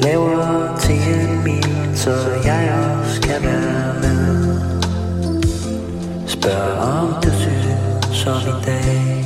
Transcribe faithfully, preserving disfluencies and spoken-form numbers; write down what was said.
laver til en mil, så jeg også kan være med. Spørg om du synes som i dag.